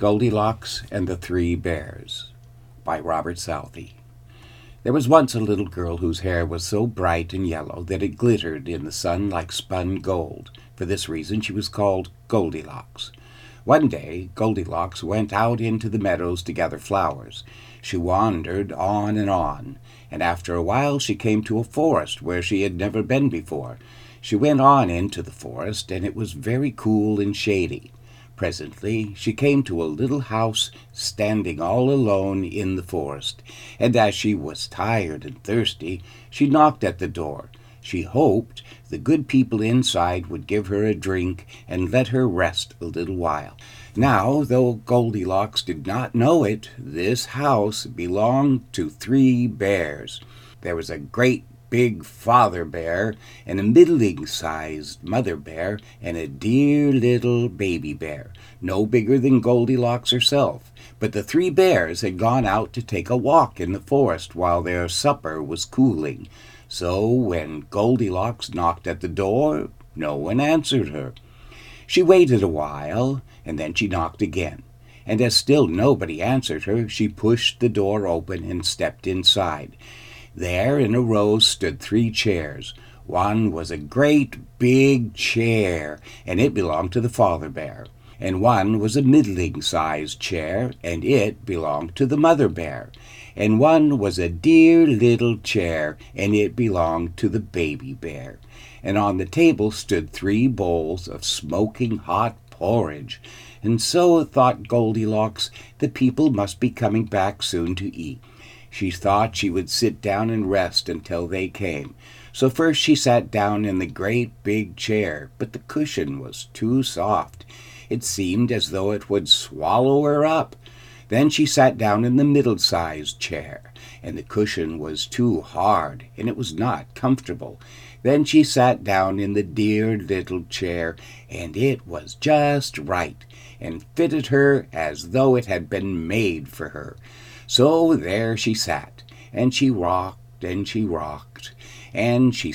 Goldilocks and the Three Bears by Robert Southey. There was once a little girl whose hair was so bright and yellow that it glittered in the sun like spun gold. For this reason she was called Goldilocks. One day Goldilocks went out into the meadows to gather flowers. She wandered on, and after a while she came to a forest where she had never been before. She went on into the forest, and it was very cool and shady. Presently she came to a little house standing all alone in the forest, and as she was tired and thirsty, she knocked at the door. She hoped the good people inside would give her a drink and let her rest a little while. Now, though Goldilocks did not know it, this house belonged to three bears. There was a great big father bear, and a middling-sized mother bear, and a dear little baby bear, no bigger than Goldilocks herself. But the three bears had gone out to take a walk in the forest while their supper was cooling. So when Goldilocks knocked at the door, no one answered her. She waited a while, and then she knocked again. And as still nobody answered her, she pushed the door open and stepped inside. There in a row stood three chairs. One was a great big chair, and it belonged to the father bear. And one was a middling-sized chair, and it belonged to the mother bear. And one was a dear little chair, and it belonged to the baby bear. And on the table stood three bowls of smoking hot porridge. And so, thought Goldilocks, the people must be coming back soon to eat. She thought she would sit down and rest until they came. So first she sat down in the great big chair, but the cushion was too soft. It seemed as though it would swallow her up. Then she sat down in the middle-sized chair, and the cushion was too hard, and it was not comfortable. Then she sat down in the dear little chair, and it was just right, and fitted her as though it had been made for her. So there she sat, and she rocked, and she rocked, and she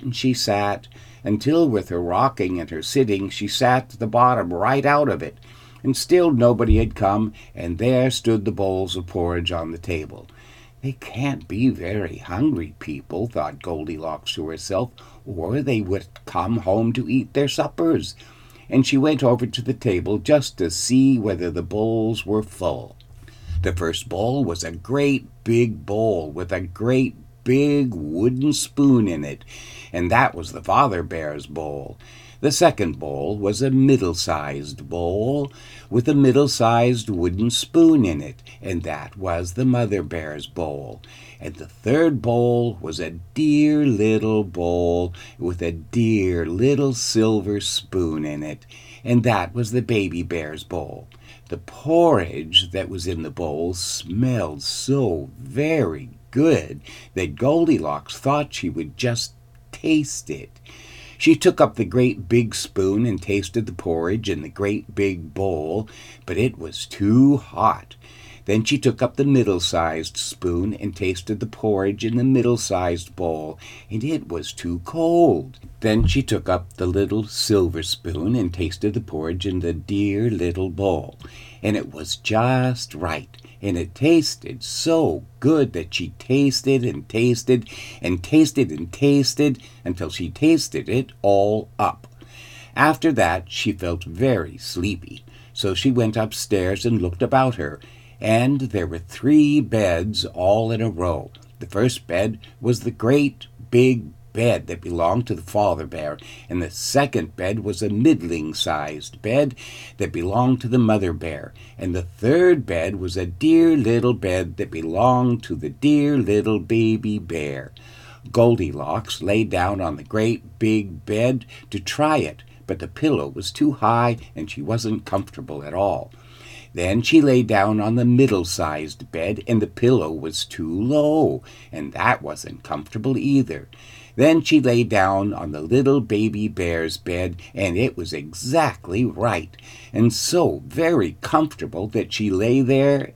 sat, until with her rocking and her sitting she sat the bottom right out of it. And still nobody had come, and there stood the bowls of porridge on the table. They can't be very hungry people, thought Goldilocks to herself, or they would come home to eat their suppers. And she went over to the table just to see whether the bowls were full. The first bowl was a great big bowl with a great big wooden spoon in it, and that was the father bear's bowl. The second bowl was a middle-sized bowl with a middle-sized wooden spoon in it, and that was the mother bear's bowl. And the third bowl was a dear little bowl with a dear little silver spoon in it, and that was the baby bear's bowl. The porridge that was in the bowl smelled so very good that Goldilocks thought she would just taste it. She took up the great big spoon and tasted the porridge in the great big bowl, but it was too hot. Then she took up the middle-sized spoon and tasted the porridge in the middle-sized bowl, and it was too cold. Then she took up the little silver spoon and tasted the porridge in the dear little bowl, and it was just right. And it tasted so good that she tasted and tasted and tasted and tasted until she tasted it all up. After that she felt very sleepy, so she went upstairs and looked about her, and there were three beds all in a row. The first bed was the great big bed that belonged to the father bear, and the second bed was a middling-sized bed that belonged to the mother bear, and the third bed was a dear little bed that belonged to the dear little baby bear. Goldilocks lay down on the great big bed to try it, but the pillow was too high and she wasn't comfortable at all. Then she lay down on the middle-sized bed, and the pillow was too low, and that wasn't comfortable either. Then she lay down on the little baby bear's bed, and it was exactly right, and so very comfortable that she lay there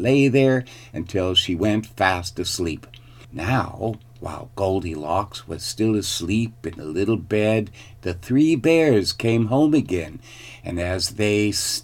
until she went fast asleep. Now, while Goldilocks was still asleep in the little bed, the three bears came home again, and as they